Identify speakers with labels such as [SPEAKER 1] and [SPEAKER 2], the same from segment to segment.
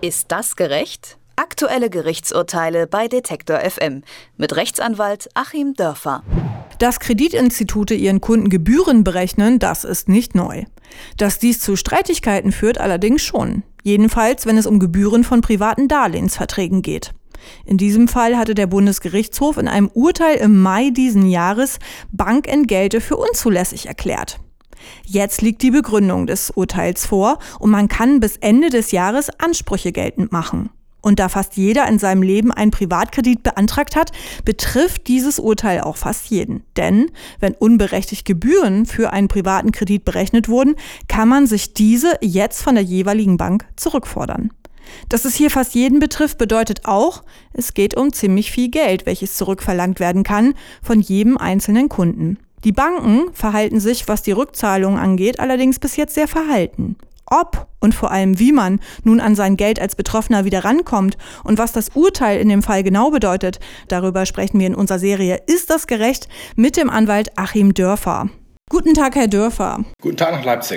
[SPEAKER 1] Ist das gerecht? Aktuelle Gerichtsurteile bei Detektor FM mit Rechtsanwalt Achim Dörfer.
[SPEAKER 2] Dass Kreditinstitute ihren Kunden Gebühren berechnen, das ist nicht neu. Dass dies zu Streitigkeiten führt, allerdings schon. Jedenfalls, wenn es um Gebühren von privaten Darlehensverträgen geht. In diesem Fall hatte der Bundesgerichtshof in einem Urteil im Mai diesen Jahres Bankentgelte für unzulässig erklärt. Jetzt liegt die Begründung des Urteils vor und man kann bis Ende des Jahres Ansprüche geltend machen. Und da fast jeder in seinem Leben einen Privatkredit beantragt hat, betrifft dieses Urteil auch fast jeden. Denn wenn unberechtigt Gebühren für einen privaten Kredit berechnet wurden, kann man sich diese jetzt von der jeweiligen Bank zurückfordern. Dass es hier fast jeden betrifft, bedeutet auch, es geht um ziemlich viel Geld, welches zurückverlangt werden kann von jedem einzelnen Kunden. Die Banken verhalten sich, was die Rückzahlung angeht, allerdings bis jetzt sehr verhalten. Ob und vor allem wie man nun an sein Geld als Betroffener wieder rankommt und was das Urteil in dem Fall genau bedeutet, darüber sprechen wir in unserer Serie Ist das gerecht? Mit dem Anwalt Achim Dörfer. Guten Tag, Herr Dörfer.
[SPEAKER 3] Guten Tag nach Leipzig.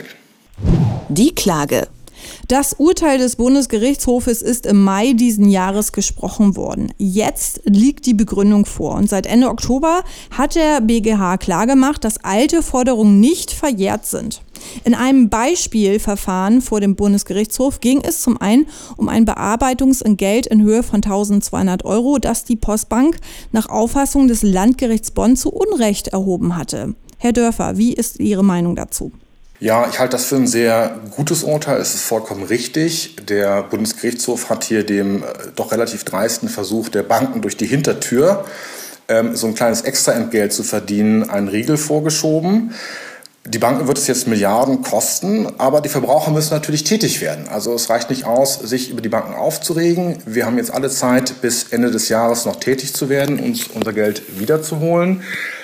[SPEAKER 1] Die Klage.
[SPEAKER 2] Das Urteil des Bundesgerichtshofes ist im Mai diesen Jahres gesprochen worden. Jetzt liegt die Begründung vor und seit Ende Oktober hat der BGH klargemacht, dass alte Forderungen nicht verjährt sind. In einem Beispielverfahren vor dem Bundesgerichtshof ging es zum einen um ein Bearbeitungsentgelt in Höhe von 1.200 €, das die Postbank nach Auffassung des Landgerichts Bonn zu Unrecht erhoben hatte. Herr Dörfer, wie ist Ihre Meinung dazu?
[SPEAKER 3] Ja, ich halte das für ein sehr gutes Urteil. Es ist vollkommen richtig. Der Bundesgerichtshof hat hier dem doch relativ dreisten Versuch der Banken durch die Hintertür, so ein kleines Extraentgelt zu verdienen, einen Riegel vorgeschoben. Die Banken wird es jetzt Milliarden kosten, aber die Verbraucher müssen natürlich tätig werden. Also es reicht nicht aus, sich über die Banken aufzuregen. Wir haben jetzt alle Zeit, bis Ende des Jahres noch tätig zu werden, uns unser Geld wiederzuholen.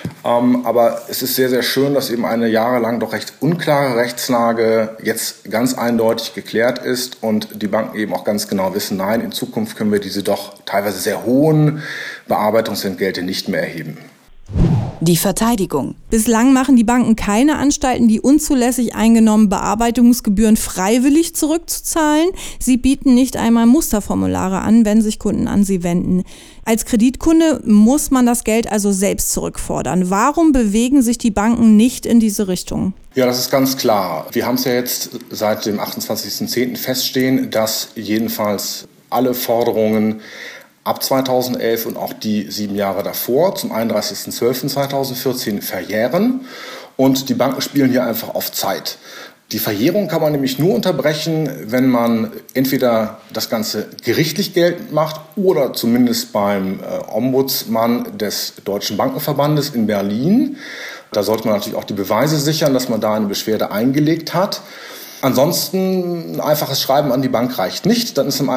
[SPEAKER 3] Aber es ist sehr, sehr schön, dass eben eine jahrelang doch recht unklare Rechtslage jetzt ganz eindeutig geklärt ist und die Banken eben auch ganz genau wissen, nein, in Zukunft können wir diese doch teilweise sehr hohen Bearbeitungsentgelte nicht mehr erheben.
[SPEAKER 1] Die Verteidigung.
[SPEAKER 2] Bislang machen die Banken keine Anstalten, die unzulässig eingenommenen Bearbeitungsgebühren freiwillig zurückzuzahlen. Sie bieten nicht einmal Musterformulare an, wenn sich Kunden an sie wenden. Als Kreditkunde muss man das Geld also selbst zurückfordern. Warum bewegen sich die Banken nicht in diese Richtung?
[SPEAKER 3] Ja, das ist ganz klar. Wir haben es ja jetzt seit dem 28.10. feststehen, dass jedenfalls alle Forderungen ab 2011 und auch die 7 Jahre davor, zum 31.12.2014, verjähren. Und die Banken spielen hier einfach auf Zeit. Die Verjährung kann man nämlich nur unterbrechen, wenn man entweder das Ganze gerichtlich geltend macht oder zumindest beim Ombudsmann des Deutschen Bankenverbandes in Berlin. Da sollte man natürlich auch die Beweise sichern, dass man da eine Beschwerde eingelegt hat. Ansonsten ein einfaches Schreiben an die Bank reicht nicht. Dann ist am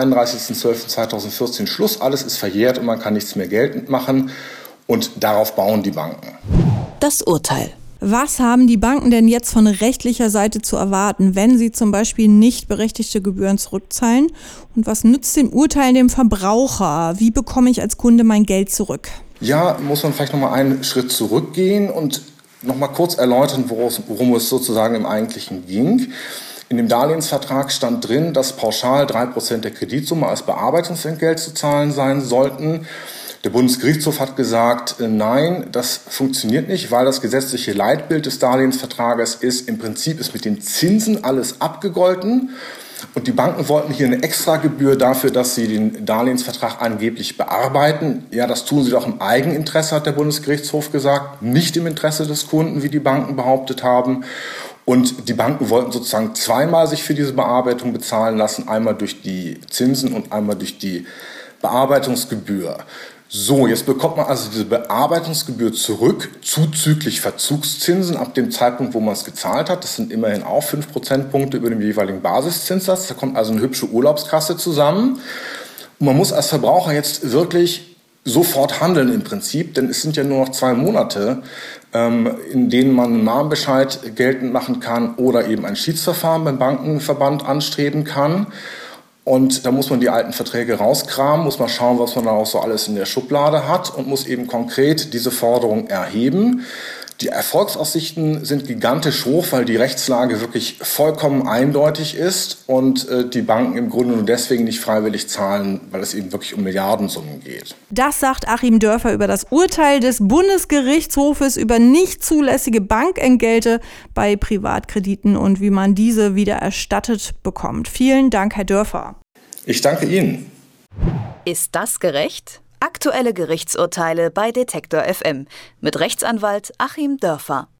[SPEAKER 3] 31.12.2014 Schluss. Alles ist verjährt und man kann nichts mehr geltend machen. Und darauf bauen die Banken.
[SPEAKER 1] Das Urteil.
[SPEAKER 2] Was haben die Banken denn jetzt von rechtlicher Seite zu erwarten, wenn sie zum Beispiel nicht berechtigte Gebühren zurückzahlen? Und was nützt dem Urteil dem Verbraucher? Wie bekomme ich als Kunde mein Geld zurück?
[SPEAKER 3] Ja, muss man vielleicht nochmal einen Schritt zurückgehen und nochmal kurz erläutern, worum es sozusagen im Eigentlichen ging. In dem Darlehensvertrag stand drin, dass pauschal 3% der Kreditsumme als Bearbeitungsentgelt zu zahlen sein sollten. Der Bundesgerichtshof hat gesagt, nein, das funktioniert nicht, weil das gesetzliche Leitbild des Darlehensvertrages ist, im Prinzip ist mit den Zinsen alles abgegolten. Und die Banken wollten hier eine Extragebühr dafür, dass sie den Darlehensvertrag angeblich bearbeiten. Ja, das tun sie doch im Eigeninteresse, hat der Bundesgerichtshof gesagt, nicht im Interesse des Kunden, wie die Banken behauptet haben. Und die Banken wollten sozusagen zweimal sich für diese Bearbeitung bezahlen lassen, einmal durch die Zinsen und einmal durch die Bearbeitungsgebühr. So, jetzt bekommt man also diese Bearbeitungsgebühr zurück, zuzüglich Verzugszinsen ab dem Zeitpunkt, wo man es gezahlt hat. Das sind immerhin auch 5 Prozentpunkte über dem jeweiligen Basiszinssatz. Da kommt also eine hübsche Urlaubskasse zusammen. Und man muss als Verbraucher jetzt wirklich sofort handeln im Prinzip, denn es sind ja nur noch 2 Monate, in denen man einen Mahnbescheid geltend machen kann oder eben ein Schiedsverfahren beim Bankenverband anstreben kann. Und da muss man die alten Verträge rauskramen, muss man schauen, was man da auch so alles in der Schublade hat und muss eben konkret diese Forderung erheben. Die Erfolgsaussichten sind gigantisch hoch, weil die Rechtslage wirklich vollkommen eindeutig ist und die Banken im Grunde nur deswegen nicht freiwillig zahlen, weil es eben wirklich um Milliardensummen geht.
[SPEAKER 2] Das sagt Achim Dörfer über das Urteil des Bundesgerichtshofes über nicht zulässige Bankentgelte bei Privatkrediten und wie man diese wieder erstattet bekommt. Vielen Dank, Herr Dörfer.
[SPEAKER 3] Ich danke Ihnen.
[SPEAKER 1] Ist das gerecht? Aktuelle Gerichtsurteile bei Detektor FM mit Rechtsanwalt Achim Dörfer.